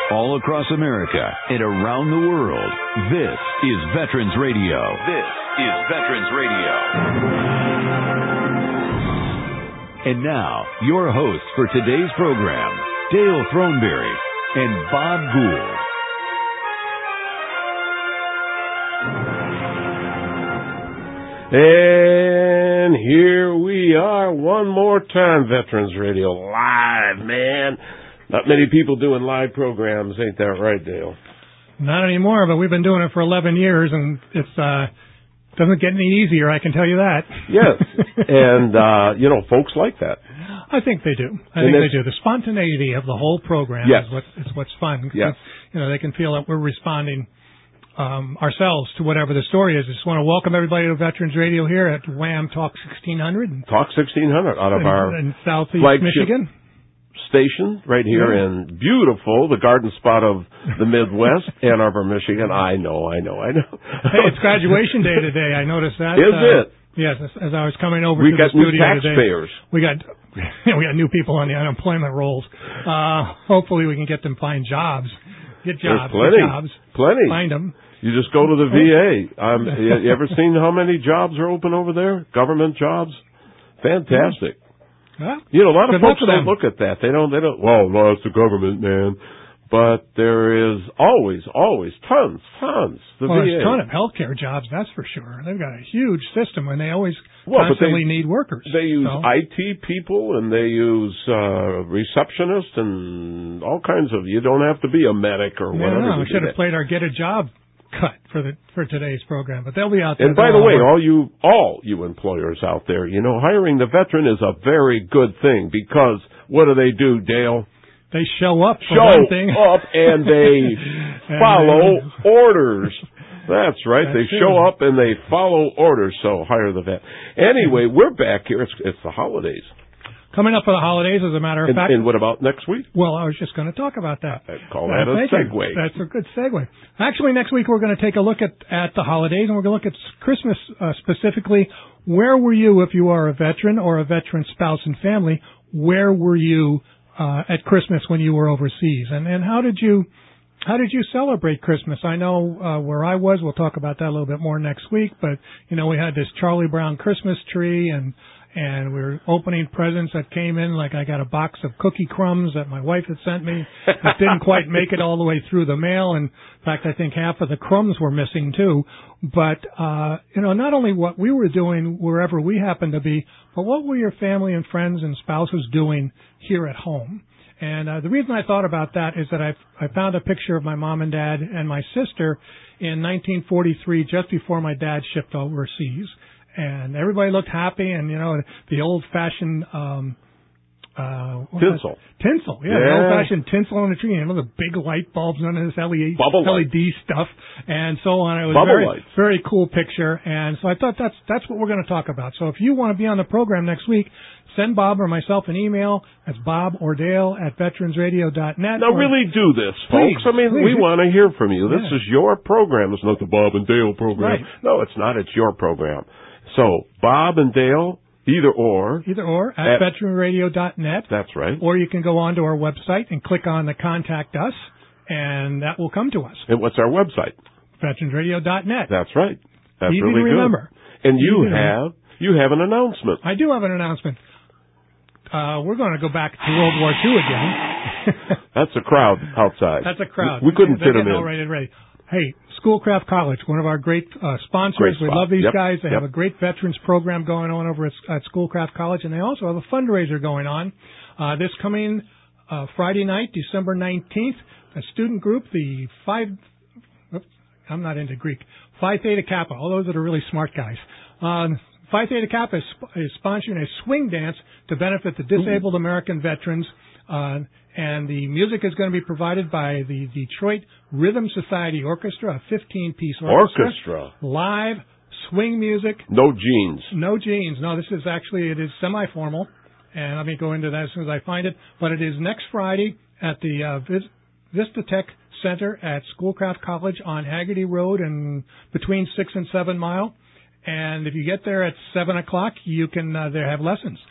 all across America and around the world. This is Veterans Radio. This is Veterans Radio. And now, your hosts for today's program, Dale Throneberry and Bob Gould. And here we are one more time, Veterans Radio live, man. Not many people doing live programs, ain't that right, Dale? Not anymore, but we've been doing it for 11 years, and it's doesn't get any easier, I can tell you that. Yes, and, folks like that. I think they do. I think they do. The spontaneity of the whole program is what's fun. Yes. They can feel that we're responding ourselves to whatever the story is. I just want to welcome everybody to Veterans Radio here at Wham Talk 1600. Talk 1600 out of our in Southeast Michigan station right here in beautiful, the garden spot of the Midwest, Ann Arbor, Michigan. I know. Hey, it's graduation day today. I noticed that. Is it? Yes, as I was coming over to the studio taxpayers. Today, we got new people on the unemployment rolls. Hopefully we can get them find jobs. Get jobs. There's plenty. Find them. You just go to the VA. You ever seen how many jobs are open over there? Government jobs? Fantastic. Huh? A lot of folks don't look at that. They don't, well, no, it's the government, man. But there is always tons. There's a ton of healthcare jobs, that's for sure. They've got a huge system, and they always constantly need workers. They use IT people, and they use receptionists, and all kinds of. You don't have to be a medic or whatever. No, we should have played our Get a Job cut for today's program, but they'll be out there. And by the way, all you employers out there, hiring the veteran is a very good thing, because what do, Dale? They show up for one thing. And they follow orders. That's right. They show up and they follow orders. So hire the vet. Anyway, we're back here. It's the holidays. Coming up for the holidays, as a matter of fact. And what about next week? Well, I was just going to talk about that. I'd call that a segue. That's a good segue. Actually, next week we're going to take a look at the holidays, and we're going to look at Christmas specifically. Where were you if you are a veteran or a veteran spouse and family? Where were you at Christmas when you were overseas, and how did you celebrate Christmas? I know where I was. We'll talk about that a little bit more next week. But we had this Charlie Brown Christmas tree, and we were opening presents that came in. Like I got a box of cookie crumbs that my wife had sent me that didn't quite make it all the way through the mail. And in fact, I think half of the crumbs were missing too. But not only what we were doing wherever we happened to be, but what were your family and friends and spouses doing here at home? And the reason I thought about that is that I found a picture of my mom and dad and my sister in 1943, just before my dad shipped overseas. And everybody looked happy, and, the old-fashioned tinsel. Tinsel, the old-fashioned tinsel on the tree, the big light bulbs under this LED stuff, and so on. It was a very cool picture, and so I thought that's what we're going to talk about. So if you want to be on the program next week, send Bob or myself an email. That's Bob or Dale at veteransradio.net. Now, really do this, folks. Please. We want to hear from you. This is your program. It's not the Bob and Dale program. Right. No, it's not. It's your program. So, Bob and Dale, either or at veteranradio.net. That's right. Or you can go onto our website and click on the Contact Us, and that will come to us. And what's our website? Veteranradio.net. That's right. That's easy really to remember. Good. And you have an announcement. I do have an announcement. We're going to go back to World War II again. That's a crowd outside. That's a crowd. We couldn't fit them in. All ready. Hey, Schoolcraft College, one of our great sponsors. We love these guys. They have a great veterans program going on over at Schoolcraft College, and they also have a fundraiser going on this coming Friday night, December 19th. A student group, I'm not into Greek, Phi Theta Kappa. All those that are really smart guys. Phi Theta Kappa is sponsoring a swing dance to benefit the disabled American veterans. And the music is going to be provided by the Detroit Rhythm Society Orchestra, a 15-piece orchestra. Live swing music. No jeans. No, this is it is semi-formal. And let me go into that as soon as I find it. But it is next Friday at the Vista Tech Center at Schoolcraft College on Haggerty Road and between 6 and 7 Mile. And if you get there at 7 o'clock, you can they have lessons.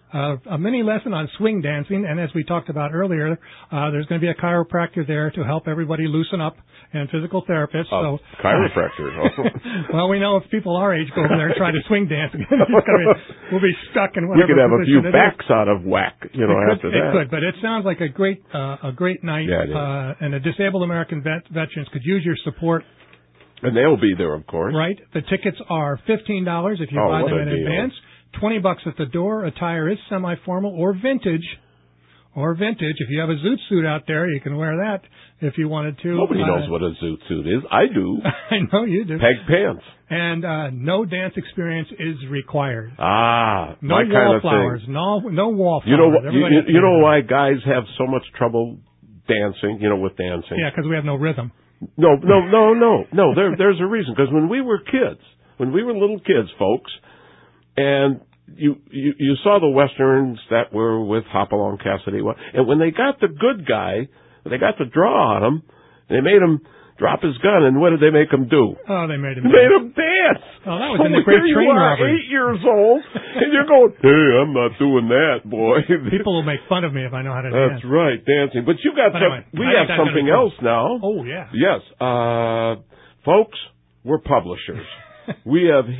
a mini lesson on swing dancing. And as we talked about earlier, there's going to be a chiropractor there to help everybody loosen up, and physical therapist. So chiropractor. Well, we know if people our age go over there and try to swing dance, we'll be stuck in whatever. We could have a few it backs is. out of whack, after that. It could, but it sounds like a great night. Yeah, it is. And the disabled American veterans could use your support. And they'll be there, of course. Right. The tickets are $15 if you buy them in advance. $20 at the door. Attire is semi-formal or vintage. If you have a zoot suit out there, you can wear that if you wanted to. Nobody knows what a zoot suit is. I do. I know you do. Peg pants. And no dance experience is required. No my wallflowers. No wallflowers. You know why guys have so much trouble dancing, with dancing? Yeah, because we have no rhythm. No. There's a reason. Because when we were little kids, folks, and you saw the westerns that were with Hopalong Cassidy, and when they got the good guy, they got the draw on him, they made him drop his gun, and what did they make him do? Oh, they made him dance. Oh, that was in the Great Train Robbery. 8 years old, and you're going, hey, I'm not doing that, boy. People will make fun of me if I know how to dance. That's right, dancing. But you got we have something else now. Oh, yeah. Yes. Folks, we're publishers. We have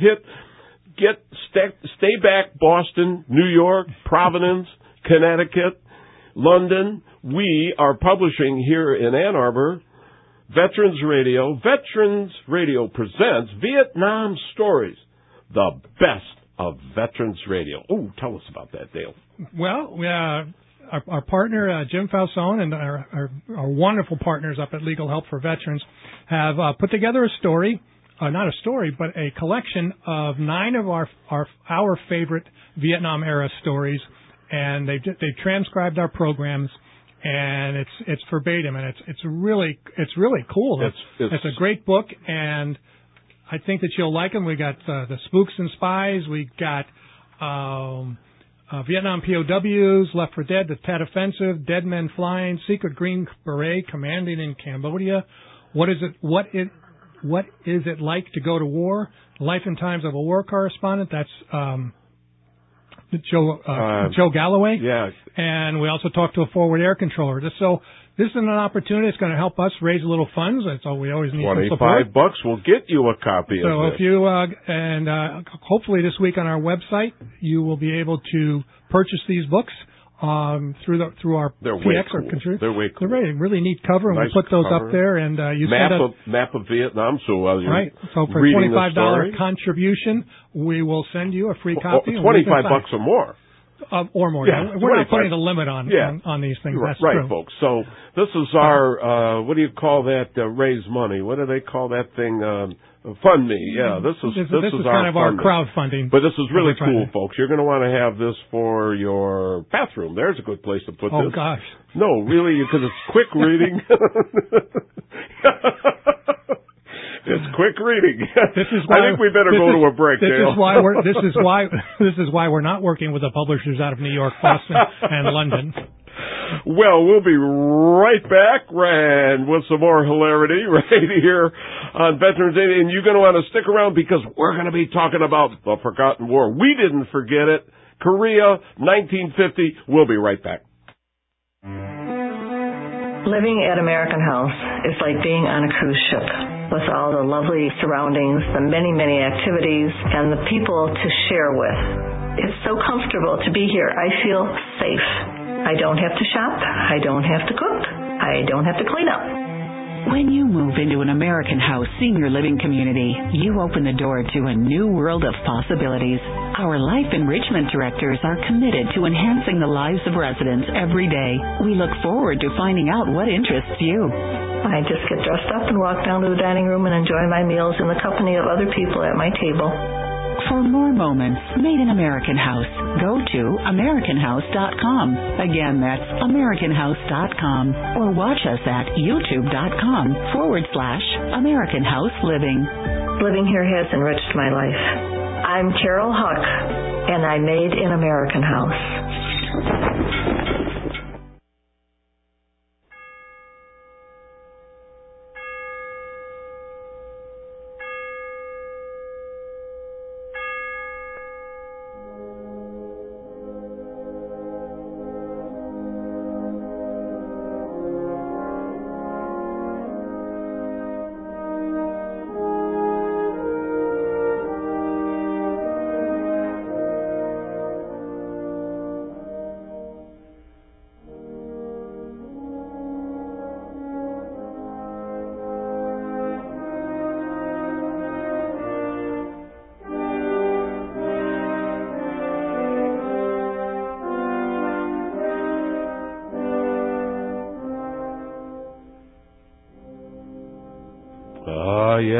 Stay Back Boston, New York, Providence, Connecticut, London. We are publishing here in Ann Arbor, Veterans Radio. Veterans Radio presents Vietnam Stories, the best of Veterans Radio. Oh, tell us about that, Dale. Well, our partner, Jim Falzone, and our wonderful partners up at Legal Help for Veterans have put together a story. Not a story, but a collection of 9 of our favorite Vietnam era stories, and they've transcribed our programs, and it's verbatim, and it's really cool. It's a great book, and I think that you'll like them. We got the Spooks and Spies, we got Vietnam POWs, Left for Dead, the Tet Offensive, Dead Men Flying, Secret Green Beret, Commanding in Cambodia. What is it like to go to war? Life and Times of a War Correspondent. That's Joe Galloway. Yeah. And we also talked to a forward air controller. So this is an opportunity. It's going to help us raise a little funds. That's all we always need. $25 will get you a copy of this. So if you hopefully this week on our website you will be able to purchase these books. Through our PX or control. They're way cool. They're really neat cover, and nice we put those cover. up there. And you map of Vietnam. So while you're right. So for $25 contribution, we will send you a free copy. $25 or more. Or more. Yeah, we're not putting a limit on these things. That's right, true. Folks. So this is our what do you call that? Raise money. What do they call that thing? Fund me. Yeah, this is kind of our crowdfunding. But this is really cool, folks. You're going to want to have this for your bathroom. There's a good place to put this. Oh gosh. No, really, because it's quick reading. It's quick reading. I think we better go to a break, Dale. This is why we're not working with the publishers out of New York, Boston, and London. Well, we'll be right back and with some more hilarity right here on Veterans Day. And you're going to want to stick around because we're going to be talking about the forgotten war. We didn't forget it. Korea, 1950. We'll be right back. Living at American House is like being on a cruise ship with all the lovely surroundings, the many, many activities, and the people to share with. It's so comfortable to be here. I feel safe. I don't have to shop. I don't have to cook. I don't have to clean up. When you move into an American House senior living community, you open the door to a new world of possibilities. Our life enrichment directors are committed to enhancing the lives of residents every day. We look forward to finding out what interests you. I just get dressed up and walk down to the dining room and enjoy my meals in the company of other people at my table. For more moments made in American House, go to AmericanHouse.com. Again, that's AmericanHouse.com. Or watch us at YouTube.com/American House Living. Living here has enriched my life. I'm Carol Huck, and I made in American House.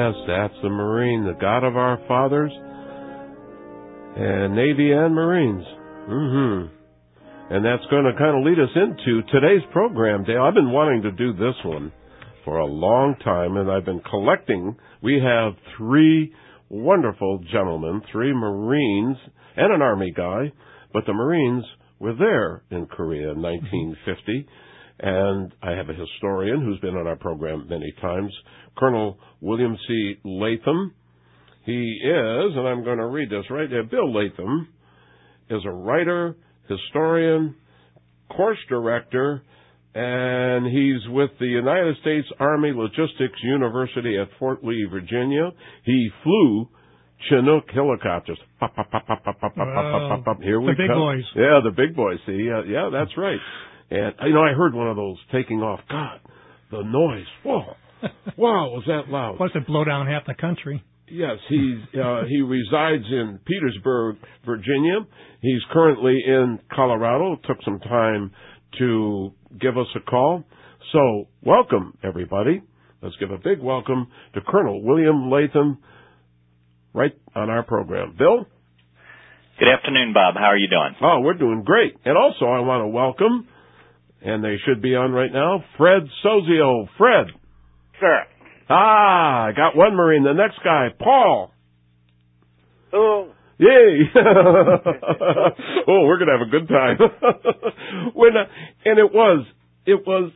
Yes, that's the Marine, the God of our fathers, and Navy and Marines. And that's going to kind of lead us into today's program, Dale. I've been wanting to do this one for a long time, and I've been collecting. We have 3 wonderful gentlemen, 3 Marines and an Army guy, but the Marines were there in Korea in 1950. And I have a historian who's been on our program many times, Colonel William C. Latham. He is, and I'm going to read this right there, Bill Latham is a writer, historian, course director, and he's with the United States Army Logistics University at Fort Lee, Virginia. He flew Chinook helicopters. Pop, pop, pop, pop, pop, pop, pop, pop. Here we come. The big boys. Yeah, the big boys. See, yeah, that's right. And, I heard one of those taking off. God, the noise. Whoa. Wow, was that loud? Plus it blow down half the country. Yes, he resides in Petersburg, Virginia. He's currently in Colorado. It took some time to give us a call. So, welcome, everybody. Let's give a big welcome to Colonel William Latham right on our program. Bill? Good afternoon, Bob. How are you doing? Oh, we're doing great. And also, I want to welcome, and they should be on right now, Fred Sozio. Fred. Sir. I got one Marine. The next guy, Paul. Hello. Yay! Oh, we're gonna have a good time. And it was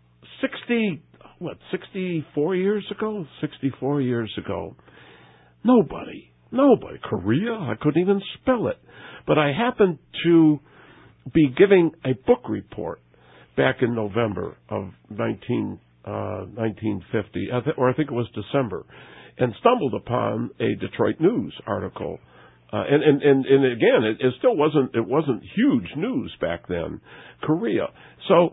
64 years ago? 64 years ago. Nobody, Korea, I couldn't even spell it. But I happened to be giving a book report back in November of 1950, or I think it was December, and stumbled upon a Detroit News article. And again, it still wasn't huge news back then, Korea. So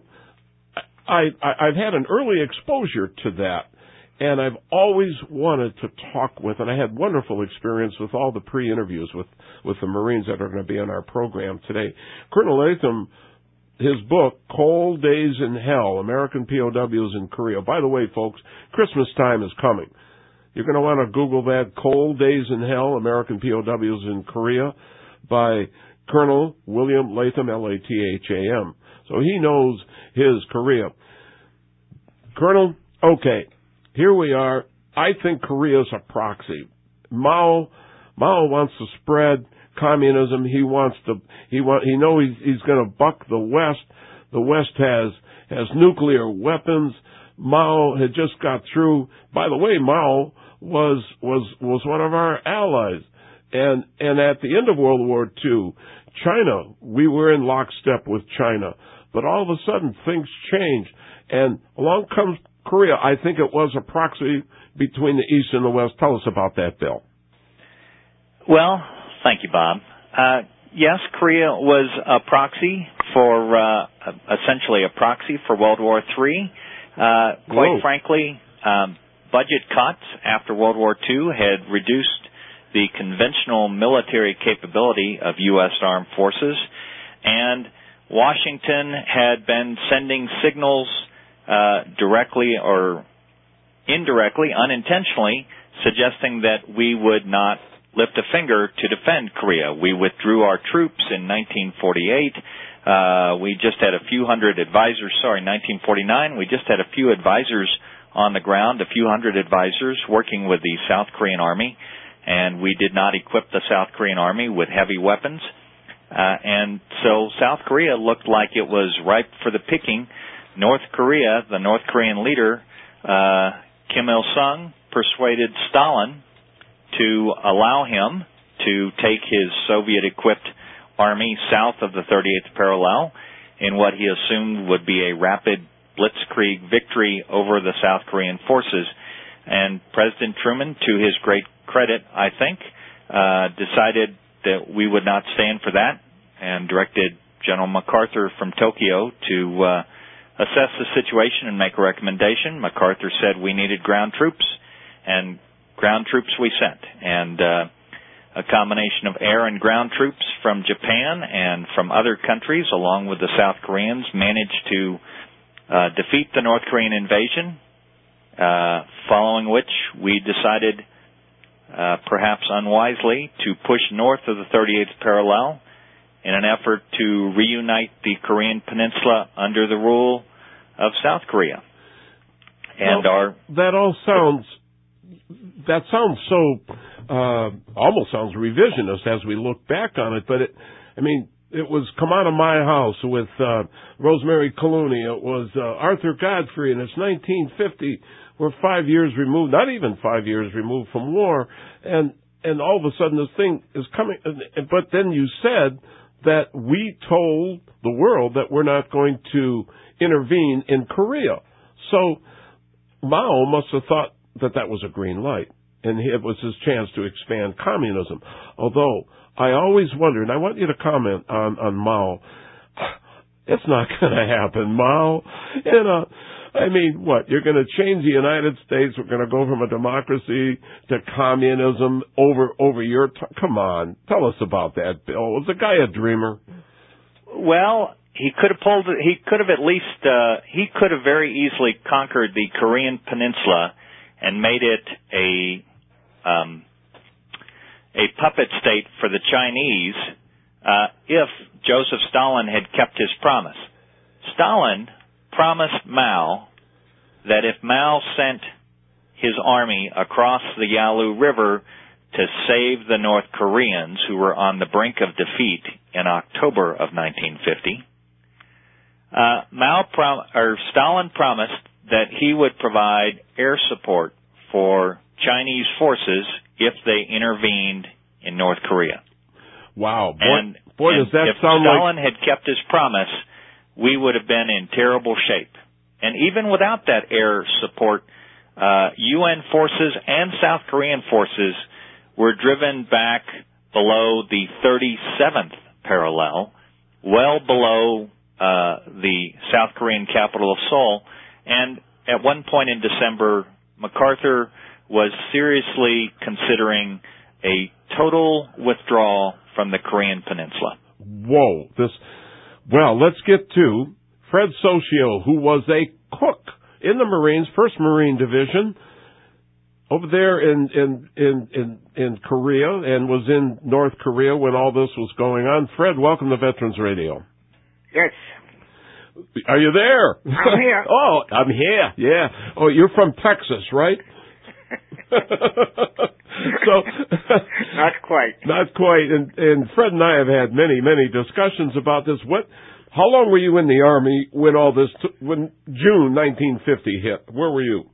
I've had an early exposure to that, and I've always wanted to talk with, and I had wonderful experience with all the pre-interviews with the Marines that are going to be on our program today. Colonel Latham, his book, Cold Days in Hell, American POWs in Korea. By the way, folks, Christmas time is coming. You're going to want to Google that, Cold Days in Hell, American POWs in Korea, by Colonel William Latham, Latham. So he knows his Korea. Colonel, okay, here we are. I think Korea's a proxy. Mao wants to spread communism. He knows he's going to buck the West. The West has nuclear weapons. Mao had just got through. By the way, Mao was one of our allies. And at the end of World War II, China, we were in lockstep with China. But all of a sudden, things changed. And along comes Korea. I think it was a proxy between the East and the West. Tell us about that, Bill. Well, thank you, Bob. Yes, Korea was a proxy for, essentially a proxy for World War III. Quite frankly, budget cuts after World War II had reduced the conventional military capability of U.S. armed forces, and Washington had been sending signals directly or indirectly, unintentionally, suggesting that we would not lift a finger to defend Korea. We withdrew our troops in 1948. We just had a few hundred advisors, 1949, we just had a few advisors on the ground, a few hundred advisors working with the South Korean Army, and we did not equip the South Korean Army with heavy weapons. And so South Korea looked like it was ripe for the picking. North Korea, the North Korean leader, Kim Il-sung, persuaded Stalin to allow him to take his Soviet-equipped army south of the 38th parallel in what he assumed would be a rapid blitzkrieg victory over the South Korean forces. And President Truman, to his great credit, I think, decided that we would not stand for that and directed General MacArthur from Tokyo to assess the situation and make a recommendation. MacArthur said we needed ground troops, and ground troops we sent. And a combination of air and ground troops from Japan and from other countries, along with the South Koreans, managed to defeat the North Korean invasion following which we decided, perhaps unwisely, to push north of the 38th parallel in an effort to reunite the Korean Peninsula under the rule of South Korea. And that sounds so almost sounds revisionist as we look back on it, but it was Come Out of My House with Rosemary Clooney. It was Arthur Godfrey, and it's 1950. We're 5 years removed, not even 5 years removed from war, and all of a sudden this thing is coming. But then you said that we told the world that we're not going to intervene in Korea. So Mao must have thought that was a green light, and it was his chance to expand communism. Although I always wondered, and I want you to comment on Mao, it's not going to happen, Mao. What? You're going to change the United States? We're going to go from a democracy to communism over your come on, tell us about that, Bill. Was the guy a dreamer? Well, he could have very easily conquered the Korean Peninsula and made it a puppet state for the Chinese if Joseph Stalin had kept his promise. Stalin promised Mao that if Mao sent his army across the Yalu River to save the North Koreans who were on the brink of defeat in October of 1950, Stalin promised that he would provide air support for Chinese forces if they intervened in North Korea. Wow. If Stalin had kept his promise, we would have been in terrible shape. And even without that air support, UN forces and South Korean forces were driven back below the 37th parallel, well below the South Korean capital of Seoul. And at one point in December, MacArthur was seriously considering a total withdrawal from the Korean Peninsula. Whoa. Well, let's get to Fred Socio, who was a cook in the Marines, 1st Marine Division, over there in Korea, and was in North Korea when all this was going on. Fred, welcome to Veterans Radio. Yes. Are you there? I'm here. Oh, I'm here, yeah. Oh, you're from Texas, right? So Not quite. Not quite. And Fred and I have had many discussions about this. How long were you in the Army when all this, when June 1950 hit? Where were you?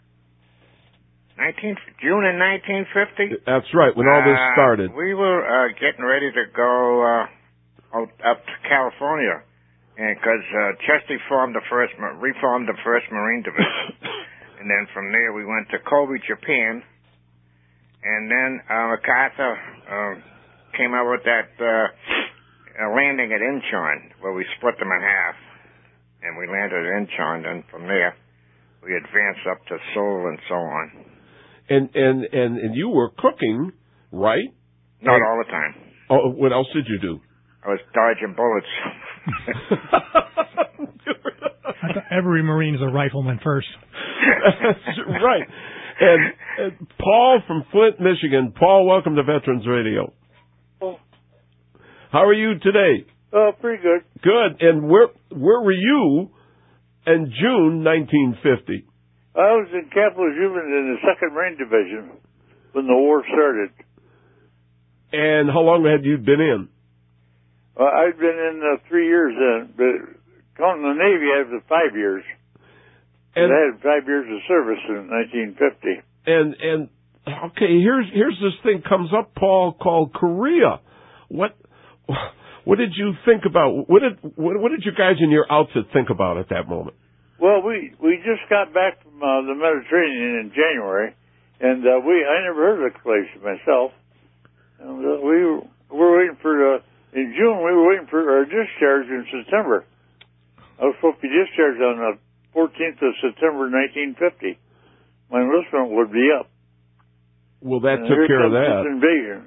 June in 1950? That's right, when all this started. We were getting ready to go up to California, because Chesty reformed the 1st Marine Division. And then from there we went to Kobe, Japan. And then MacArthur came out with that landing at Incheon, where we split them in half. And we landed at Incheon, and from there we advanced up to Seoul and so on. And you were cooking, right? Not all the time. Oh, what else did you do? I was dodging bullets. I thought every Marine is a rifleman first. That's right. And Paul from Flint, Michigan. Paul, welcome to Veterans Radio. How are you today? Pretty good. Good. And where were you in June 1950? I was in Camp Lejeune in the 2nd Marine Division when the war started. And how long had you been in? I'd been in 3 years then, but counting the Navy, I was 5 years. And I had 5 years of service in 1950. And okay, here's this thing comes up, Paul, called Korea. What did you think about? What did you guys in your outfit think about at that moment? Well, we just got back from the Mediterranean in January, and I never heard of the place myself. And we were waiting for in June. We were waiting for our discharge in September. I was supposed to be discharged on the 14th of September, 1950. My enlistment would be up. Well, that took care of that. Invasion.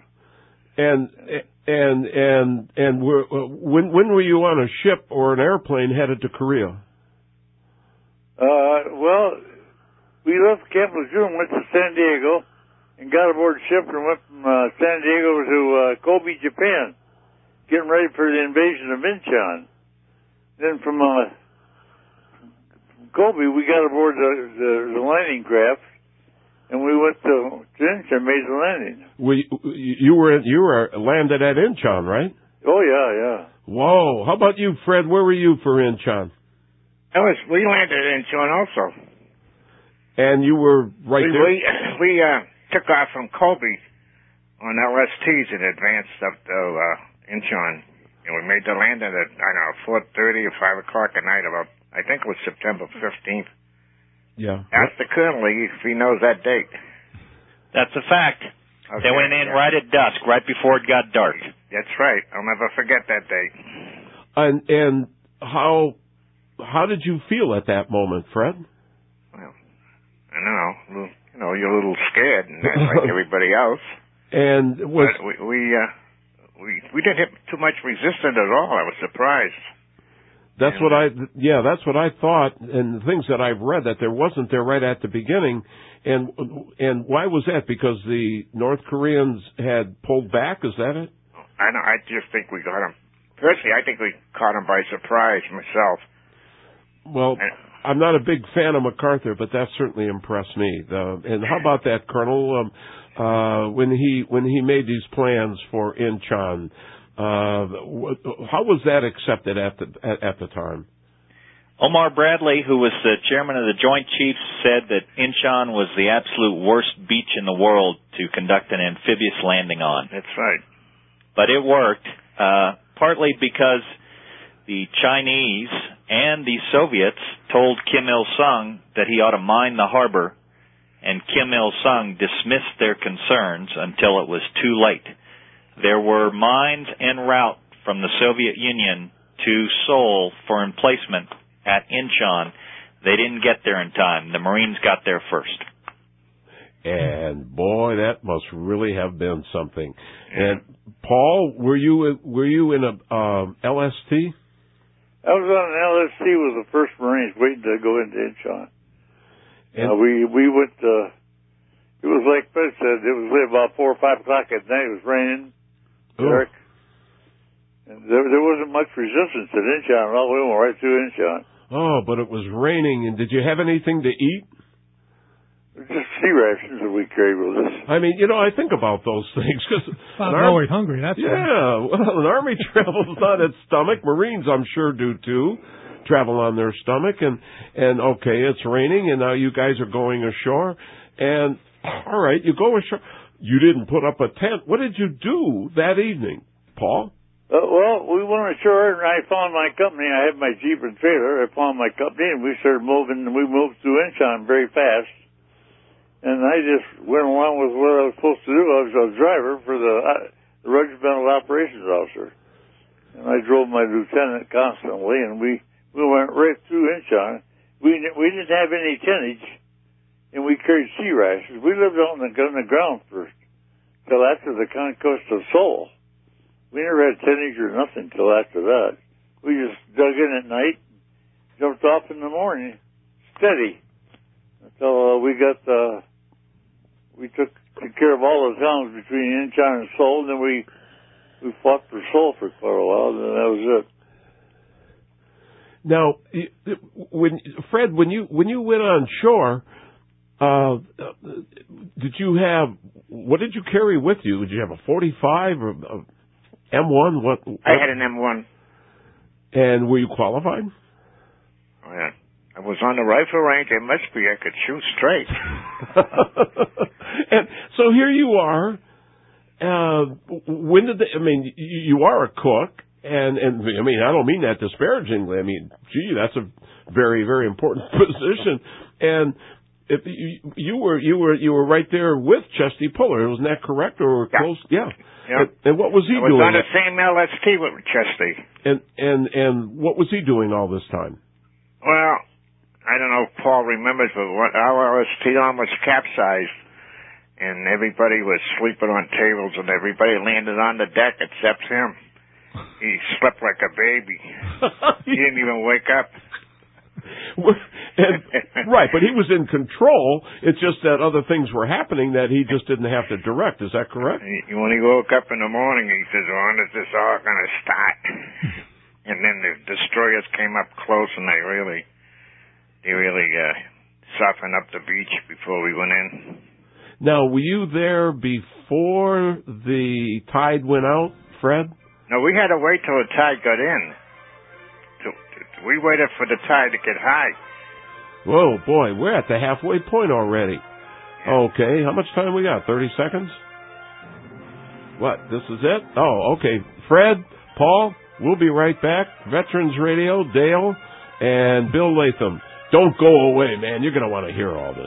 And when were you on a ship or an airplane headed to Korea? Well, we left Camp Lejeune, went to San Diego, and got aboard a ship and went from San Diego to Kobe, Japan, getting ready for the invasion of Incheon. Then from Kobe, we got aboard the landing craft, and we went to Incheon, made the landing. You were landed at Incheon, right? Oh yeah. Whoa! How about you, Fred? Where were you for Incheon? We landed at Incheon also. And you were right there? We took off from Kobe on LSTs and advanced up to Incheon. And we made the landing at, 4:30 or 5 o'clock at night, about, I think it was September 15th. Yeah. Ask the Colonel if he knows that date. That's a fact. Okay, they went in right at dusk, right before it got dark. That's right. I'll never forget that date. And how did you feel at that moment, Fred? Well, I don't know. You're a little scared, and that's like everybody else. And we didn't hit too much resistance at all. I was surprised. That's what I thought, and the things that I've read that there wasn't there right at the beginning, and why was that? Because the North Koreans had pulled back. Is that it? I just think we got them. Personally, I think we caught them by surprise myself. Well, I'm not a big fan of MacArthur, but that certainly impressed me. And how about that, Colonel? When he made these plans for Incheon, how was that accepted at the time? Omar Bradley, who was the chairman of the Joint Chiefs, said that Incheon was the absolute worst beach in the world to conduct an amphibious landing on. That's right. But it worked, partly because the Chinese and the Soviets told Kim Il-sung that he ought to mine the harbor, and Kim Il-sung dismissed their concerns until it was too late. There were mines en route from the Soviet Union to Seoul for emplacement at Incheon. They didn't get there in time. The Marines got there first. And boy, that must really have been something. And Paul, were you in a LST? I was on an LST with the 1st Marines waiting to go into Incheon. And we went. It was like Fred said. It was about 4 or 5 o'clock at night. It was raining, dark, and there wasn't much resistance at Incheon at all. We went right through Incheon. Oh, but it was raining. And did you have anything to eat? Just sea rations that we carried with us. I mean, I think about those things because I'm always hungry. That's well, an Army travels on its stomach. Marines, I'm sure, do too. Travel on their stomach, and okay, it's raining, and now you guys are going ashore, and all right, you go ashore. You didn't put up a tent. What did you do that evening, Paul? Well, we went ashore, and I found my company. I had my Jeep and trailer. I found my company, and we started moving. And we moved through Incheon very fast. And I just went along with what I was supposed to do. I was a driver for the regimental operations officer. And I drove my lieutenant constantly, and we went right through Incheon. We didn't have any tonnage, and we carried sea rations. We lived on the ground first, till after the conquest of Seoul. We never had tonnage or nothing till after that. We just dug in at night, jumped off in the morning, steady, until we took care of all the towns between Incheon and Seoul, and then we fought for Seoul for quite a while, and then that was it. Now, Fred, when you went on shore, what did you carry with you? Did you have a 45 or a M1? What? I had an M1. And were you qualified? Oh, yeah. I was on the rifle range. It must be I could shoot straight. And so here you are. You are a cook, and I mean, I don't mean that disparagingly. I mean, gee, that's a very, very important position. And if you were right there with Chesty Puller, wasn't that correct? Or close? Yeah. And what was he doing? I was on the same LST with Chesty. And what was he doing all this time? Well, I don't know if Paul remembers, but our LST almost capsized, and everybody was sleeping on tables, and everybody landed on the deck except him. He slept like a baby. He didn't even wake up. Right, but he was in control. It's just that other things were happening that he just didn't have to direct. Is that correct? When he woke up in the morning, he says, "When is this all going to start?" And then the destroyers came up close, and they really softened up the beach before we went in. Now, were you there before the tide went out, Fred? No, we had to wait till the tide got in. We waited for the tide to get high. Whoa, boy, we're at the halfway point already. Yeah. Okay, how much time we got? 30 seconds? What, this is it? Oh, okay. Fred, Paul, we'll be right back. Veterans Radio, Dale, and Bill Latham. Don't go away, man. You're going to want to hear all this.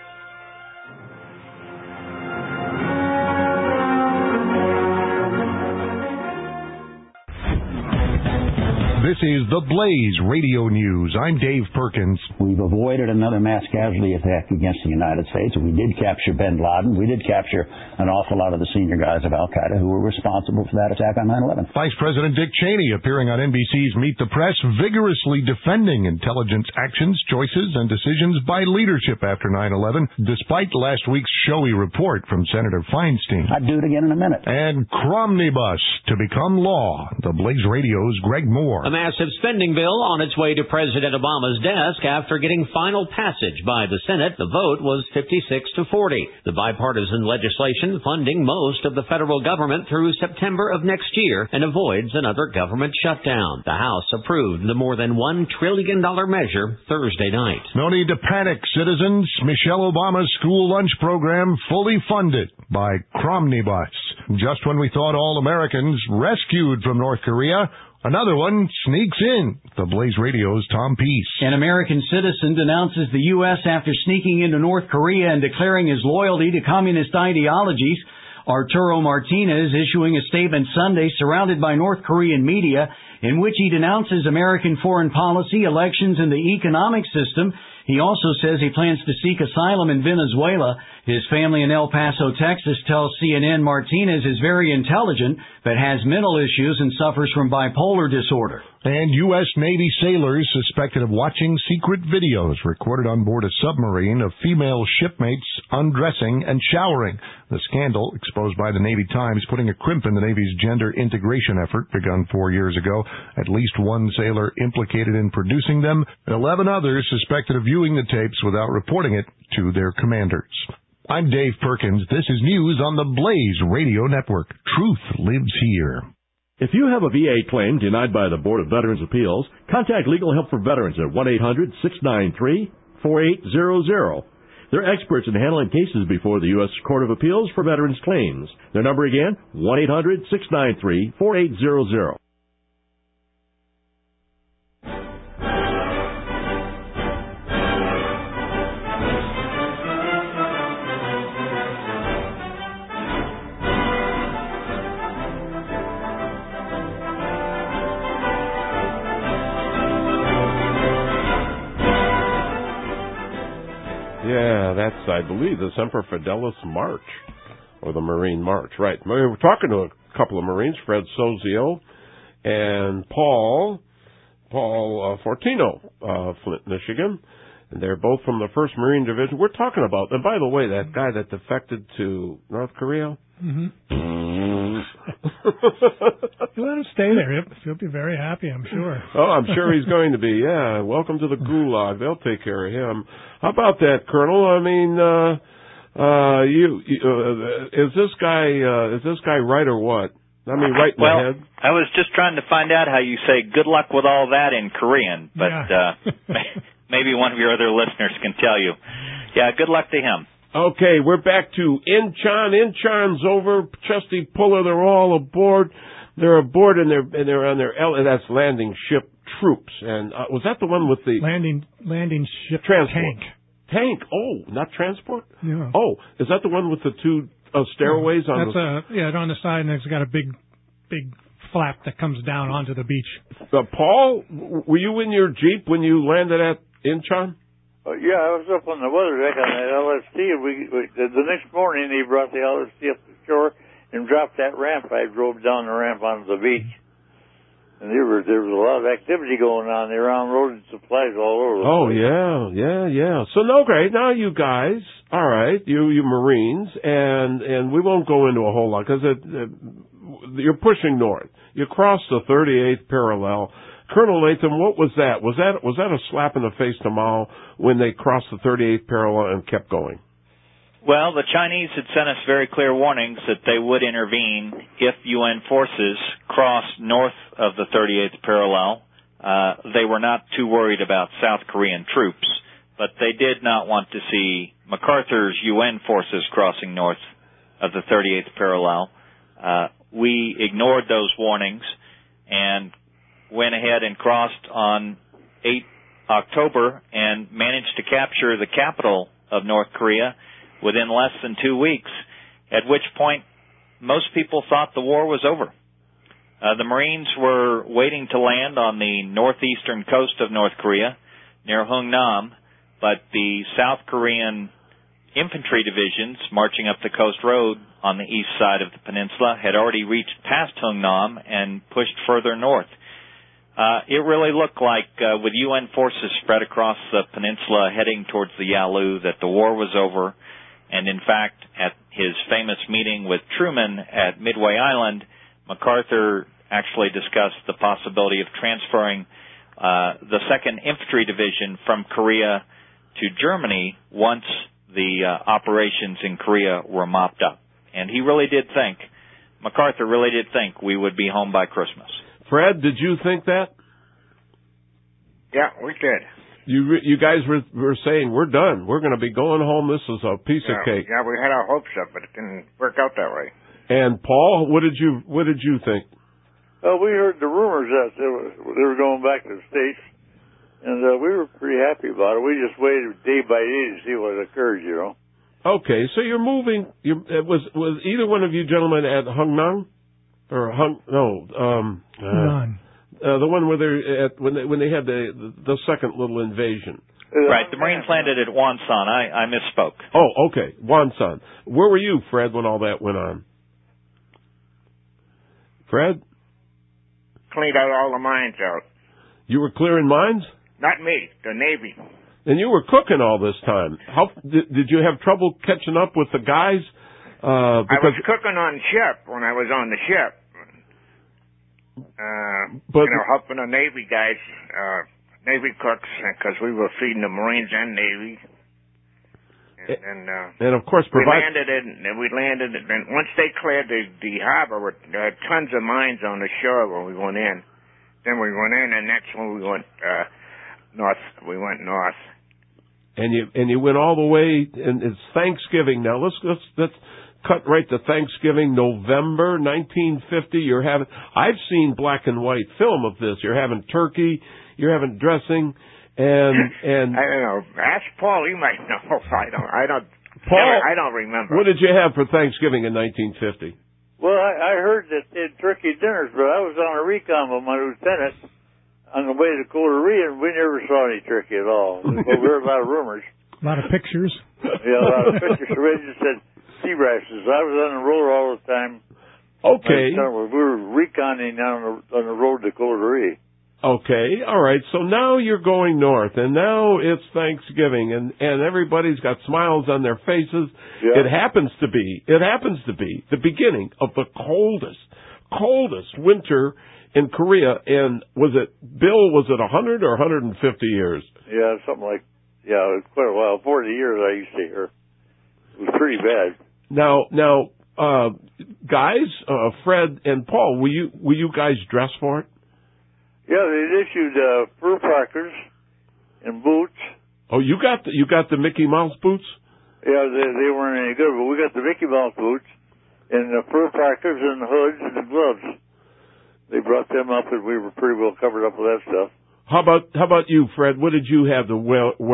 This is the Blaze Radio News. I'm Dave Perkins. We've avoided another mass casualty attack against the United States. We did capture bin Laden. We did capture an awful lot of the senior guys of Al-Qaeda who were responsible for that attack on 9/11. Vice President Dick Cheney appearing on NBC's Meet the Press, vigorously defending intelligence actions, choices, and decisions by leadership after 9/11, despite last week's showy report from Senator Feinstein. I'd do it again in a minute. And Cromnibus to become law. The Blaze Radio's Greg Moore. A massive spending bill on its way to President Obama's desk after getting final passage by the Senate. The vote was 56-40. The bipartisan legislation funding most of the federal government through September of next year and avoids another government shutdown. The House approved the more than $1 trillion measure Thursday night. No need to panic, citizens. Michelle Obama's school lunch program fully funded by Cromnibus. Just when we thought all Americans rescued from North Korea, another one sneaks in. The Blaze Radio's Tom Peace. An American citizen denounces the U.S. after sneaking into North Korea and declaring his loyalty to communist ideologies. Arturo Martinez issuing a statement Sunday surrounded by North Korean media in which he denounces American foreign policy, elections, and the economic system. He also says he plans to seek asylum in Venezuela. His family in El Paso, Texas, tells CNN Martinez is very intelligent, but has mental issues and suffers from bipolar disorder. And U.S. Navy sailors suspected of watching secret videos recorded on board a submarine of female shipmates undressing and showering. The scandal, exposed by the Navy Times, putting a crimp in the Navy's gender integration effort begun 4 years ago. At least one sailor implicated in producing them, and 11 others suspected of viewing the tapes without reporting it to their commanders. I'm Dave Perkins. This is news on the Blaze Radio Network. Truth lives here. If you have a VA claim denied by the Board of Veterans' Appeals, contact Legal Help for Veterans at 1-800-693-4800. They're experts in handling cases before the U.S. Court of Appeals for Veterans Claims. Their number again, 1-800-693-4800. Yeah, that's, I believe, the Semper Fidelis March, or the Marine March, right. We were talking to a couple of Marines, Fred Sozio and Paul Fortino, Flint, Michigan. And they're both from the 1st Marine Division. We're talking about, and by the way, that guy that defected to North Korea. Mm-hmm. You let him stay there. He'll be very happy, I'm sure. Oh, I'm sure he's going to be. Yeah, welcome to the Gulag. They'll take care of him. How about that, Colonel? I mean, is this guy right or what? I mean, right in the head. I was just trying to find out how you say "good luck with all that" in Korean, but maybe one of your other listeners can tell you. Yeah, good luck to him. Okay, we're back to Incheon. Incheon's over. Chesty Puller, they're all aboard. They're aboard and they're on their that's landing ship troops. And was that the one with the landing ship transport? Tank. Oh, not transport? Yeah. Oh, is that the one with the two stairways on on the side, and it's got a big flap that comes down onto the beach. Paul, were you in your Jeep when you landed at Incheon? Yeah, I was up on the weather deck on that LST. The next morning, they brought the LST up to shore and dropped that ramp. I drove down the ramp onto the beach. And there was a lot of activity going on. They were unloading supplies all over. Oh, yeah. So, no, great. Now you guys, all right, you Marines, and we won't go into a whole lot, because you're pushing north. You crossed the 38th parallel. Colonel Latham, what was that? Was that a slap in the face to Mao when they crossed the 38th parallel and kept going? Well, the Chinese had sent us very clear warnings that they would intervene if UN forces crossed north of the 38th parallel. They were not too worried about South Korean troops, but they did not want to see MacArthur's UN forces crossing north of the 38th parallel. We ignored those warnings and went ahead and crossed on 8 October and managed to capture the capital of North Korea within less than 2 weeks, at which point most people thought the war was over. The Marines were waiting to land on the northeastern coast of North Korea near Hungnam, but the South Korean infantry divisions marching up the coast road on the east side of the peninsula had already reached past Hungnam and pushed further north. It really looked like, with UN forces spread across the peninsula heading towards the Yalu, that the war was over. And in fact, at his famous meeting with Truman at Midway Island, MacArthur actually discussed the possibility of transferring the 2nd Infantry Division from Korea to Germany once the operations in Korea were mopped up. And he really did think, MacArthur really did think we would be home by Christmas. Fred, did you think that? Yeah, we did. You guys were saying, we're done. We're going to be going home. This is a piece of cake. Yeah, we had our hopes up, but it didn't work out that way. And Paul, what did you think? We heard the rumors that they were going back to the States, and we were pretty happy about it. We just waited day by day to see what occurred, you know. Okay, so you're moving. Was either one of you gentlemen at Hungnam? Or None. The one where when they had the second little invasion. Right, the Marines landed at Wonsan. I misspoke. Oh, okay, Wonsan. Where were you, Fred, when all that went on? Fred? Cleaned out all the mines out. You were clearing mines? Not me, the Navy. And you were cooking all this time. How did you have trouble catching up with the guys? I was cooking on ship when I was on the ship. Helping the Navy guys, Navy cooks, because we were feeding the Marines and Navy. And of course, we landed, and once they cleared the harbor, there were tons of mines on the shore when we went in. Then we went in, and that's when we went north. We went north. And you went all the way, and it's Thanksgiving now. Let's cut right to Thanksgiving, November 1950. I've seen black and white film of this. You're having turkey, you're having dressing, and I don't know. Ask Paul. He might know. I don't. Paul, I don't remember. What did you have for Thanksgiving in 1950? Well, I heard that they had turkey dinners, but I was on a recon with my lieutenant on the way to Coterie, and we never saw any turkey at all. But we heard a lot of rumors. A lot of pictures. Yeah, a lot of pictures. We just said sea rashes. I was on the road all the time. Okay. We were reconning on the road to Coterie. Okay, all right. So now you're going north, and now it's Thanksgiving, and everybody's got smiles on their faces. Yeah. It happens to be the beginning of the coldest winter in Korea. And was it 100 or 150 years? Yeah, something like, it was quite a while. 40 years I used to hear. It was pretty bad. Now, guys, Fred and Paul, will you guys dress for it? Yeah, they issued fur parkers and boots. Oh, you got the Mickey Mouse boots? Yeah, they weren't any good, but we got the Mickey Mouse boots and the fur parkers and the hoods and the gloves. They brought them up, and we were pretty well covered up with that stuff. How about you, Fred? What did you have to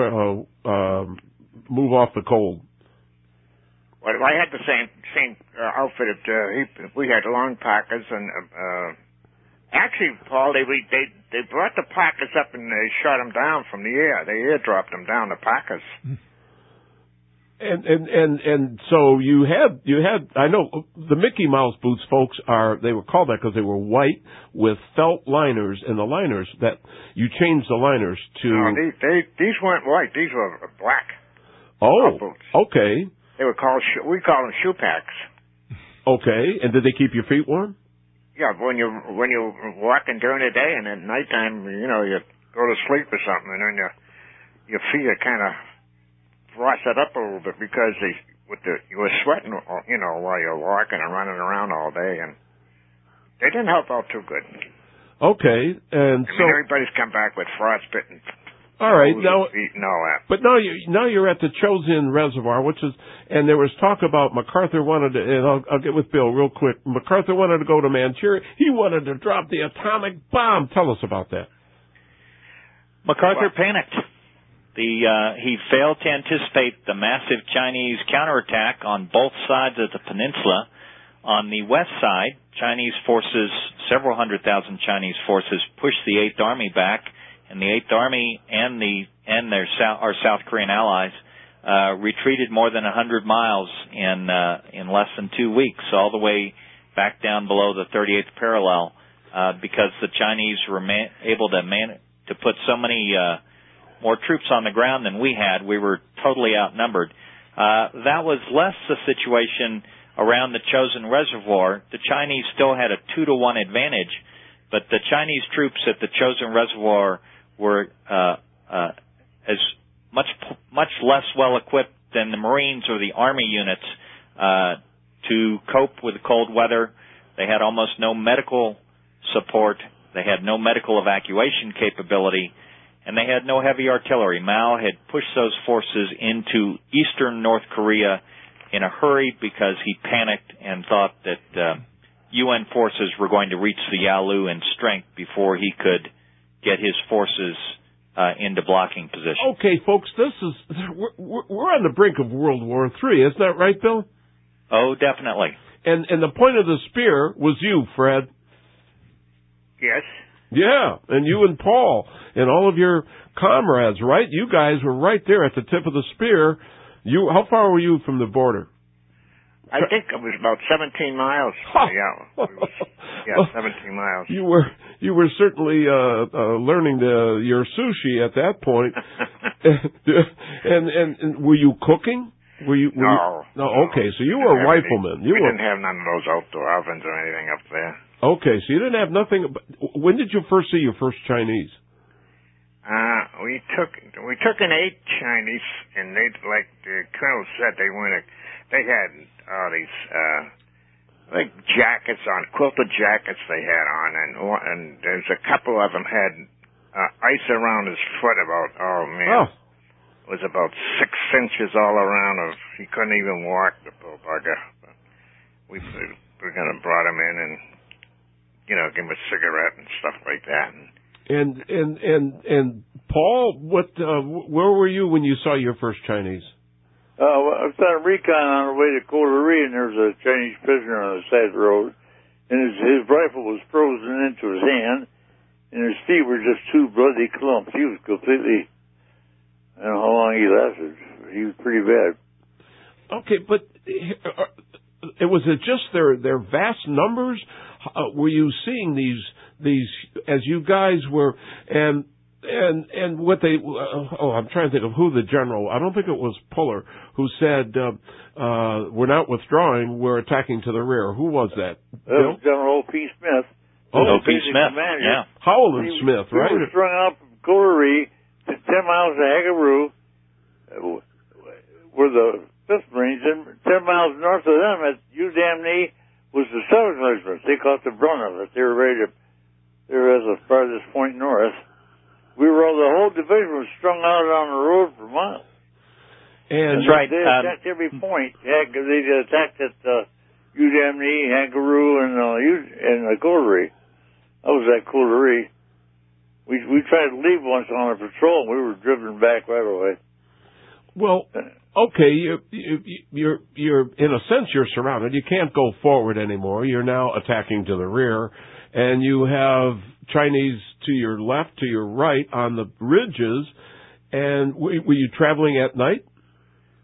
move off the cold? Well, I had the same outfit. We had long parkas and. Actually, Paul, they brought the parkas up and they shot them down from the air. They airdropped them down, the parkas. And so you had I know the Mickey Mouse boots, folks, they were called that because they were white with felt liners, and the liners that you changed the liners to. No, these weren't white; these were black. Oh, boots. Okay. They were we call them shoe packs. Okay, and did they keep your feet warm? Yeah, when you're walking during the day, and at nighttime, you go to sleep or something, and then your feet are kind of frosted up a little bit because you were sweating, while you're walking and running around all day, and they didn't help out too good. Okay, and so everybody's come back with frostbitten. All right, now feet and all that. But now you're at the Chosin Reservoir, and there was talk about MacArthur wanted to, and I'll get with Bill real quick. MacArthur wanted to go to Manchuria. He wanted to drop the atomic bomb. Tell us about that. MacArthur panicked. He failed to anticipate the massive Chinese counterattack on both sides of the peninsula. On the west side, Chinese forces, several 100,000 Chinese forces, pushed the 8th Army back, and the 8th Army and our South Korean allies retreated more than 100 miles in less than 2 weeks, all the way back down below the 38th parallel, because the Chinese were able to put so many more troops on the ground than we had. We were totally outnumbered. That was less the situation around the Chosin Reservoir. The Chinese still had a 2-to-1 advantage, but the Chinese troops at the Chosin Reservoir were as much less well equipped than the Marines or the Army units to cope with the cold weather. They had almost no medical support. They had no medical evacuation capability, and they had no heavy artillery. Mao had pushed those forces into eastern North Korea in a hurry because he panicked and thought that UN forces were going to reach the Yalu in strength before he could get his forces into blocking position. Okay, folks, we're on the brink of World War III, isn't that right, Bill? Oh, definitely. And the point of the spear was you, Fred. Yes. Yeah, and you and Paul and all of your comrades, right? You guys were right there at the tip of the spear. How far were you from the border? I think it was about 17 miles. Yeah, 17 miles. You were certainly learning your sushi at that point. and were you cooking? No. Okay, so you were a rifleman. We didn't have none of those outdoor ovens or anything up there. Okay, so you didn't have nothing. When did you first see your first Chinese? We took an 8 Chinese, and they, like the colonel said, they had all these like jackets on, quilted jackets they had on, and there's a couple of them had ice around his foot it was about 6 inches all around. He couldn't even walk, the poor bugger. We kind of brought him in and give him a cigarette and stuff like that. And Paul, where were you when you saw your first Chinese? I was on a recon on the way to Coterie, and there was a Chinese prisoner on the side of the road, and his rifle was frozen into his hand, and his feet were just 2 bloody clumps. He was completely, I don't know how long he lasted. He was pretty bad. Okay, but was it just their vast numbers? Were you seeing these as you guys were, and what they, I'm trying to think of who the general, I don't think it was Puller, who said, we're not withdrawing, we're attacking to the rear. Who was that? That was General O.P. Smith. O.P. Smith, yeah. Howell and Smith, right? We were strung out from Coterie to 10 miles to Hagaru, where the 5th Marines, and 10 miles north of them at Udamne was the 7th Regiment. They caught the brunt of it. They were at the farthest point north. The whole division was strung out on the road for miles. And that's right. They attacked every point. They attacked at Udamne, Hagaru, and Coterie. I was at Coterie. We tried to leave once on a patrol, and we were driven back right away. Well, okay, you're in a sense you're surrounded. You can't go forward anymore. You're now attacking to the rear, and you have Chinese to your left, to your right on the ridges. And were you traveling at night?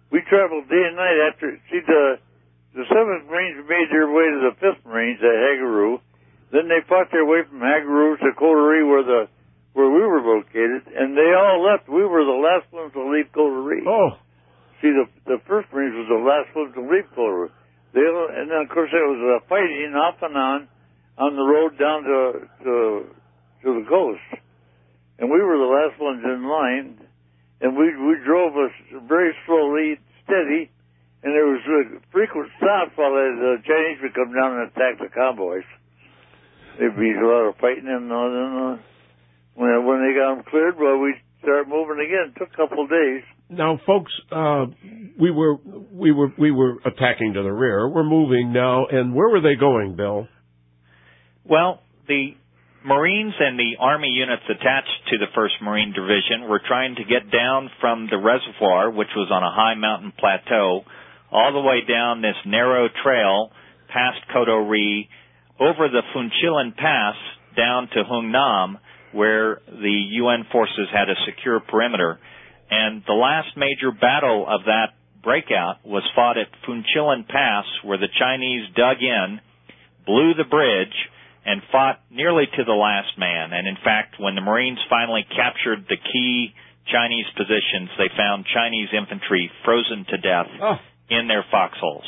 we traveled day and night after. See, the 7th Marines made their way to the 5th Marines at Hagaru. Then they fought their way from Hagaru to Coterie, where we were located, and they all left. We were the last ones to leave Coterie. Oh. See, the 1st Marines was the last ones to leave Coterie. And then, of course, there was fighting off and on the road down to the coast. And we were the last ones in line, and we drove us very slowly, steady, and there was frequent stops while the Chinese would come down and attack the convoys. There'd be a lot of fighting, and then when they got them cleared, well, we started moving again. It took a couple of days. Now, folks, we were attacking to the rear. We're moving now, and where were they going, Bill? Well, the Marines and the Army units attached to the 1st Marine Division were trying to get down from the reservoir, which was on a high mountain plateau, all the way down this narrow trail past Coterie, over the Funchilin Pass, down to Hung Nam, where the UN forces had a secure perimeter. And the last major battle of that breakout was fought at Funchilin Pass, where the Chinese dug in, blew the bridge, and fought nearly to the last man. And in fact, when the Marines finally captured the key Chinese positions, they found Chinese infantry frozen to death in their foxholes.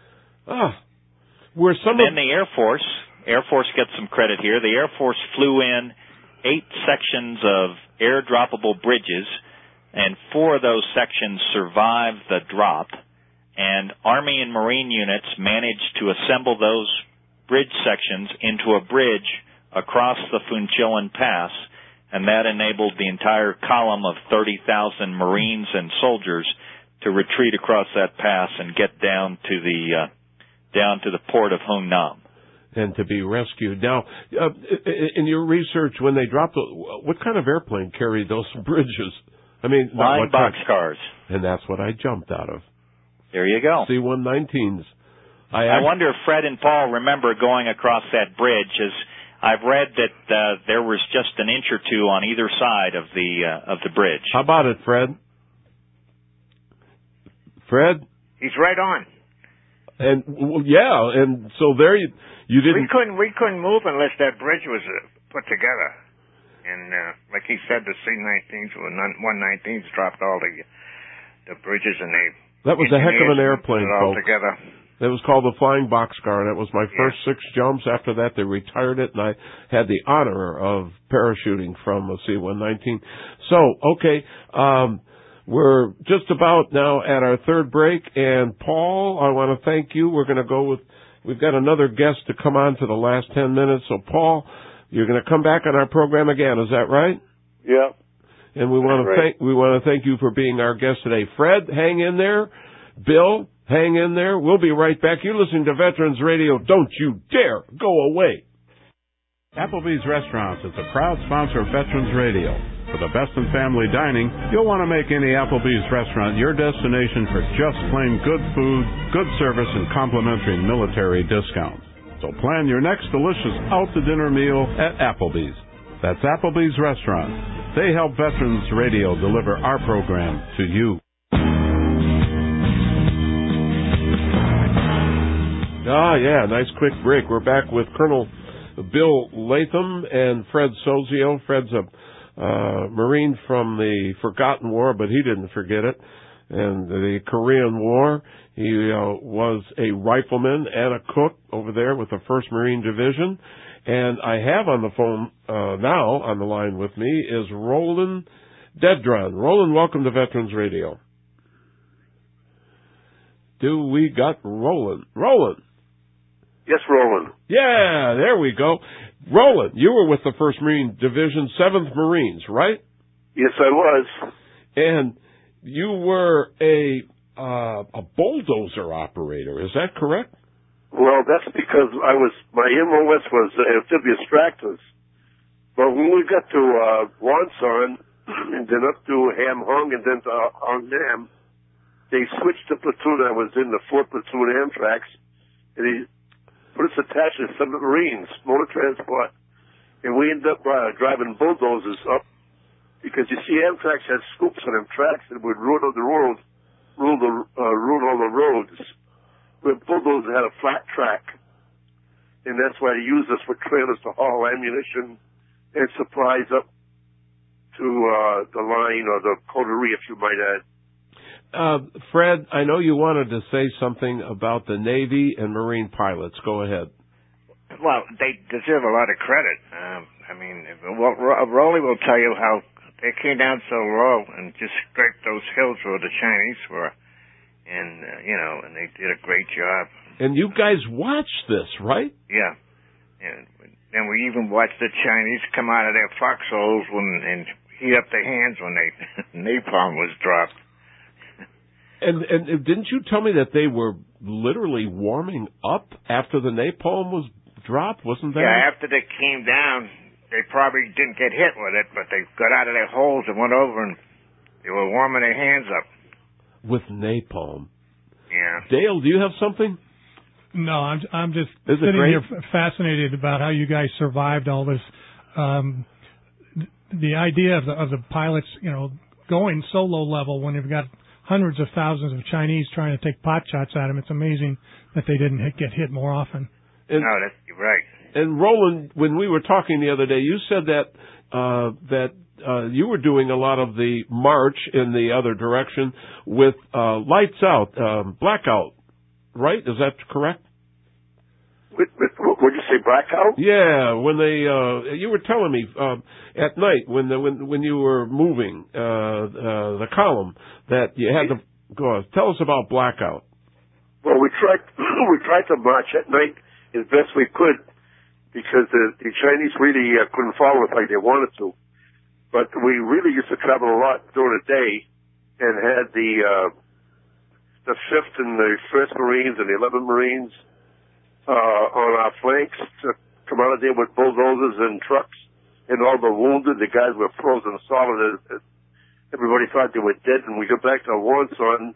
Then the Air Force gets some credit here. The Air Force flew in 8 sections of air-droppable bridges, and 4 of those sections survived the drop. And Army and Marine units managed to assemble those bridge sections into a bridge across the Funchilin Pass, and that enabled the entire column of 30,000 Marines and soldiers to retreat across that pass and get down to the port of Hung Nam. And to be rescued. Now, in your research, when they dropped, what kind of airplane carried those bridges? I mean, flying boxcars. And that's what I jumped out of. There you go. C-119s. I wonder if Fred and Paul remember going across that bridge, as I've read that there was just an inch or two on either side of the bridge. How about it, Fred? Fred? He's right on. And and so there you didn't. We couldn't move unless that bridge was put together. And like he said, the C-19s or 119s dropped all the bridges, and that was a heck of an airplane, folks. Together. It was called the Flying Boxcar, and it was my first 6 jumps. After that, they retired it, and I had the honor of parachuting from a C-119. So, okay, we're just about now at our 3rd break, and Paul, I want to thank you. We're going to go with, we've got another guest to come on for the last 10 minutes. So, Paul, you're going to come back on our program again. Is that right? Yeah. And we want to thank you for being our guest today. Fred, hang in there. Bill, hang in there. We'll be right back. You're listening to Veterans Radio. Don't you dare go away. Applebee's Restaurants is a proud sponsor of Veterans Radio. For the best in family dining, you'll want to make any Applebee's restaurant your destination for just plain good food, good service, and complimentary military discounts. So plan your next delicious out-to-dinner meal at Applebee's. That's Applebee's Restaurants. They help Veterans Radio deliver our program to you. Yeah, nice quick break. We're back with Colonel Bill Latham and Fred Sozio. Fred's a Marine from the Forgotten War, but he didn't forget it. And the Korean War, he was a rifleman and a cook over there with the 1st Marine Division. And I have on the phone now, on the line with me, is Roland Dedron. Roland, welcome to Veterans Radio. Do we got Roland? Roland! Yes, Roland. Yeah, there we go. Roland, you were with the 1st Marine Division, 7th Marines, right? Yes, I was. And you were a bulldozer operator, is that correct? Well, that's because my MOS was amphibious tractors. But when we got to Wonsan, and then up to Ham Hung, and then to Hung Nam, they switched the platoon. I was in the 4th Platoon Amtrax, and he put us attached to 7th Marines, motor transport, and we ended up driving bulldozers up, because you see Amtrax had scoops on them tracks and would ruin the road. ruled all the roads. Where bulldozers had a flat track, and that's why they used us for trailers to haul ammunition and supplies up to the line or the coterie, if you might add. Fred, I know you wanted to say something about the Navy and Marine pilots. Go ahead. Well, they deserve a lot of credit. Rolly will tell you how they came down so low and just scraped those hills where the Chinese were. And, and they did a great job. And you guys watched this, right? Yeah. And we even watched the Chinese come out of their foxholes and heat up their hands when napalm was dropped. And didn't you tell me that they were literally warming up after the napalm was dropped? Wasn't that? Yeah, after they came down, they probably didn't get hit with it, but they got out of their holes and went over and they were warming their hands up. With napalm. Yeah. Dale, do you have something? No, I'm just sitting here fascinated about how you guys survived all this. The idea of the pilots, going so low level when you've got hundreds of thousands of Chinese trying to take pot shots at them. It's amazing that they didn't get hit more often. No, you're right. And Roland, when we were talking the other day, you said that you were doing a lot of the march in the other direction with lights out, blackout, right? Is that correct? Would you say blackout? Yeah, when they you were telling me at night when you were moving the column that you had to go. Tell us about blackout. Well, we tried to march at night as best we could because the Chinese really couldn't follow us like they wanted to. But we really used to travel a lot during the day and had the 5th and the 1st Marines and the 11th Marines on our flanks to come out of there with bulldozers and trucks and all the wounded. The guys were frozen solid. Everybody thought they were dead. And we got back to Hung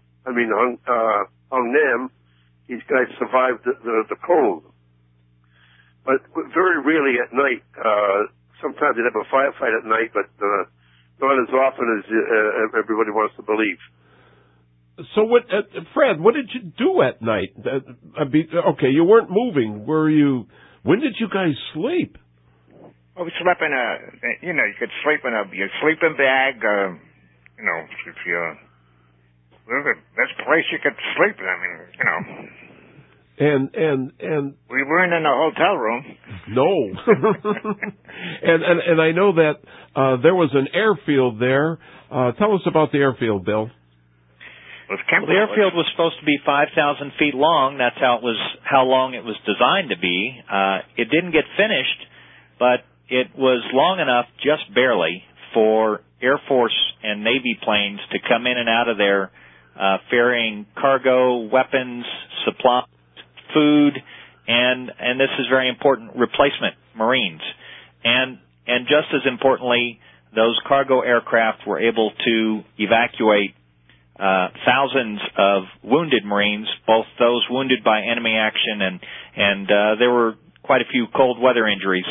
Nam. These guys survived the cold. But very rarely at night. Sometimes they'd have a firefight at night, but not as often as everybody wants to believe. So, Fred? What did you do at night? Okay, you weren't moving. Were you? When did you guys sleep? Well, we slept in you could sleep in your sleeping bag. If you're the best place you could sleep in. And we weren't in a hotel room. No. and I know that there was an airfield there. Tell us about the airfield, Bill. Well, the airfield was supposed to be 5,000 feet long. That's how long it was designed to be. It didn't get finished, but it was long enough, just barely, for Air Force and Navy planes to come in and out of there, ferrying cargo, weapons, supplies, food, and this is very important, replacement Marines. And just as importantly, those cargo aircraft were able to evacuate thousands of wounded Marines, both those wounded by enemy action and there were quite a few cold weather injuries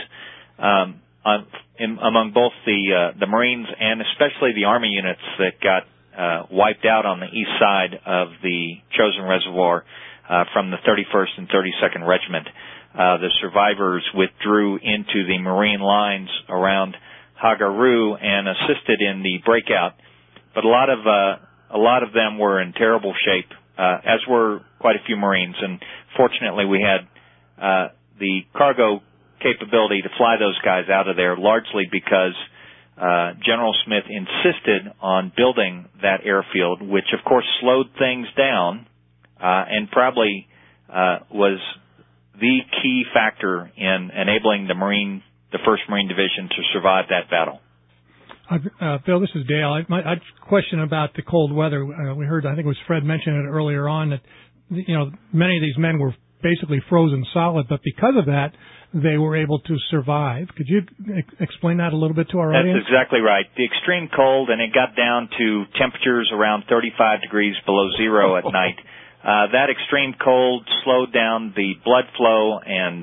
among both the Marines and especially the Army units that got wiped out on the east side of the Chosin Reservoir from the 31st and 32nd Regiment. The survivors withdrew into the Marine lines around Hagaru and assisted in the breakout, but a lot of them were in terrible shape, as were quite a few Marines. And fortunately, we had the cargo capability to fly those guys out of there, largely because General Smith insisted on building that airfield, which of course slowed things down and probably was the key factor in enabling the 1st Marine Division to survive that battle. Phil, this is Dale. I'd question about the cold weather. We heard, I think it was Fred mentioned it earlier on, that many of these men were basically frozen solid, but because of that, they were able to survive. Could you explain that a little bit to our audience? That's exactly right. The extreme cold, and it got down to temperatures around 35 degrees below zero at night. That extreme cold slowed down the blood flow and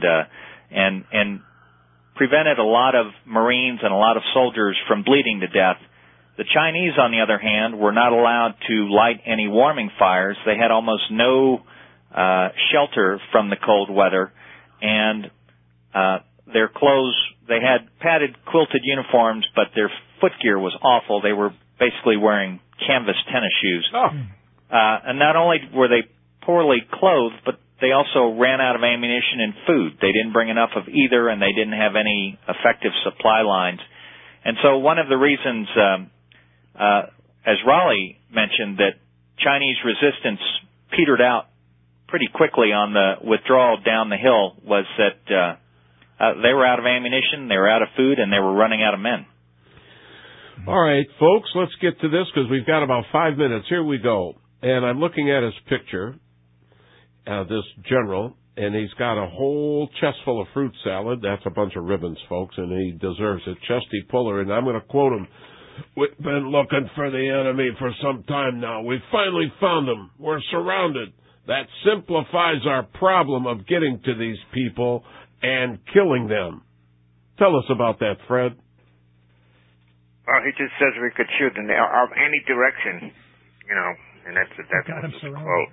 prevented a lot of Marines and a lot of soldiers from bleeding to death. The Chinese, on the other hand, were not allowed to light any warming fires. They had almost no shelter from the cold weather, and their clothes, they had padded, quilted uniforms, but their footgear was awful. They were basically wearing canvas tennis shoes. Oh. And not only were they poorly clothed, but they also ran out of ammunition and food. They didn't bring enough of either, and they didn't have any effective supply lines. And so one of the reasons, as Raleigh mentioned, that Chinese resistance petered out pretty quickly on the withdrawal down the hill was that they were out of ammunition, they were out of food, and they were running out of men. All right, folks, let's get to this because we've got about 5 minutes. Here we go. And I'm looking at his picture, this general, and he's got a whole chest full of fruit salad. That's a bunch of ribbons, folks, and he deserves it. Chesty Puller, and I'm going to quote him. We've been looking for the enemy for some time now. We finally found them. We're surrounded. That simplifies our problem of getting to these people and killing them. Tell us about that, Fred. Well, he just says we could shoot in any direction, and that's the quote.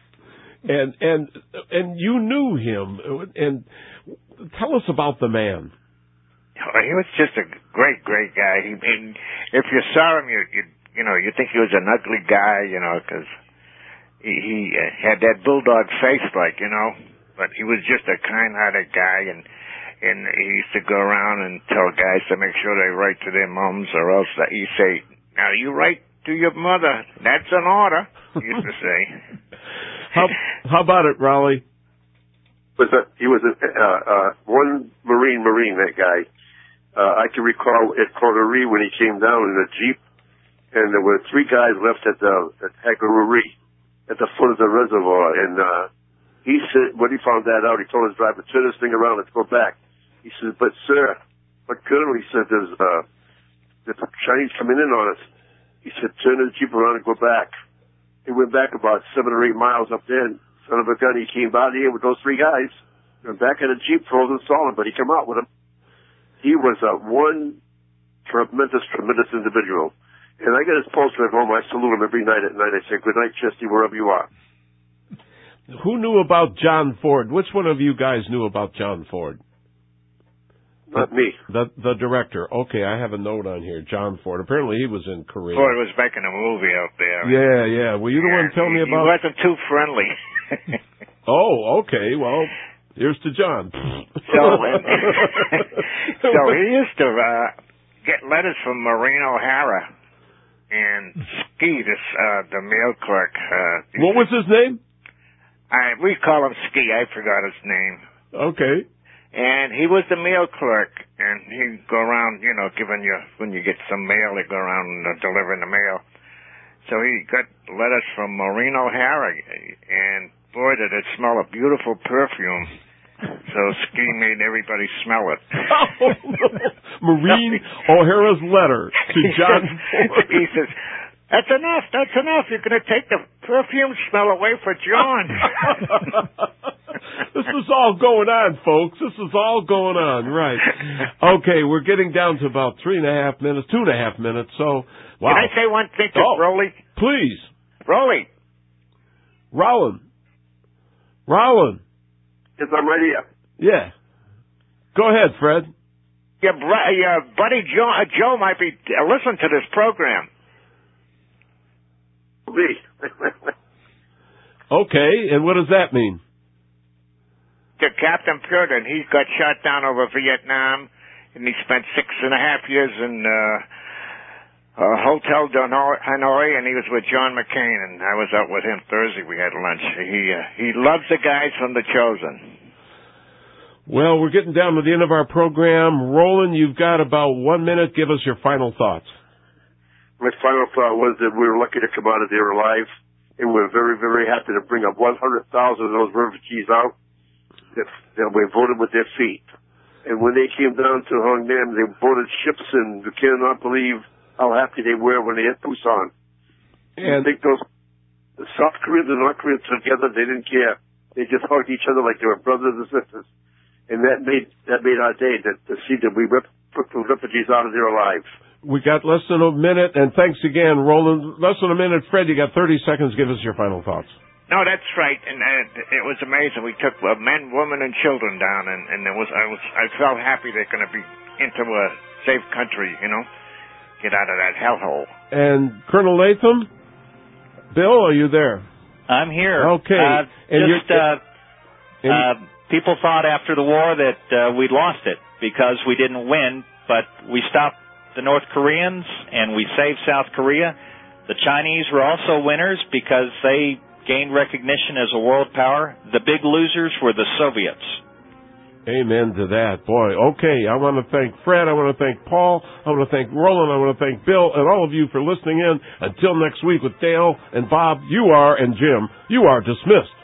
And you knew him, and tell us about the man. He was just a great guy. If you saw him, you think he was an ugly guy, because he had that bulldog face, but he was just a kind-hearted guy, and he used to go around and tell guys to make sure they write to their moms, or else he'd say, "Now you write to your mother. That's an order," he used to say. How about it, Raleigh? He was one Marine, that guy. I can recall at Connery when he came down in a Jeep, and there were 3 guys left at Hagaruri, at the foot of the reservoir, and he said, when he found that out, he told his driver, "Turn this thing around, let's go back." He said, "But sir, Colonel," he said, there's Chinese coming in on us." He said, "Turn the Jeep around and go back." He went back about 7 or 8 miles up there, and son of a gun, he came out here with those 3 guys, and back in the Jeep, frozen solid, but he came out with them. He was one tremendous individual. And I get his poster at home. I salute him every night at night. I say, "Good night, Chesty, wherever you are." Who knew about John Ford? Which one of you guys knew about John Ford? Not me. The director. Okay, I have a note on here. John Ford. Apparently he was in Korea. Ford was making a movie out there. Yeah. Well, you the one telling me about... He wasn't too friendly. Oh, okay. Well, here's to John. So he used to get letters from Maureen O'Hara and Ski, the mail clerk. What was his name? We call him Ski. I forgot his name. Okay. And he was the mail clerk, and he'd go around, giving you, when you get some mail, he'd go around and delivering the mail. So he got letters from Maureen O'Hara, and boy, did it smell a beautiful perfume. So Ski made everybody smell it. Oh, no. Maureen O'Hara's letter to John Ford. He says, That's enough. You're going to take the perfume smell away for John. This is all going on, folks. This is all going on, right. Okay, we're getting down to about 2.5 minutes, so, wow. Can I say one thing to Rowley? Please. Rowley. Rollin. Yes, I'm right here. Yeah. Go ahead, Fred. Your buddy Joe might be listening to this program. Me. Okay, and what does that mean? To Captain Puritan, he got shot down over Vietnam, and he spent 6.5 years in Hotel Hanoi, and he was with John McCain, and I was out with him Thursday. We had lunch. He loves the guys from The Chosen. Well, we're getting down to the end of our program. Roland, you've got about 1 minute. Give us your final thoughts. My final thought was that we were lucky to come out of there alive, and we're very, very happy to bring up 100,000 of those refugees out that we voted with their feet. And when they came down to Hong Nam, they boarded ships, and you cannot believe how happy they were when they hit Busan. And I think the South Koreans and North Koreans together, they didn't care. They just hugged each other like they were brothers and sisters. And that made our day to see that we put the refugees out of there alive. We got less than a minute, and thanks again, Roland. Less than a minute. Fred, you got 30 seconds. Give us your final thoughts. No, that's right, and it was amazing. We took men, women, and children down, and I felt happy they're going to be into a safe country, get out of that hellhole. And Colonel Latham, Bill, are you there? I'm here. Okay. People thought after the war that we'd lost it because we didn't win, but we stopped the North Koreans and we saved South Korea. The Chinese were also winners because they gained recognition as a world power. The big losers were the Soviets. Amen to that. Boy, okay, I want to thank Fred, I want to thank Paul, I want to thank Roland, I want to thank Bill, and all of you for listening in. Until next week with Dale and Bob, and Jim, you are dismissed.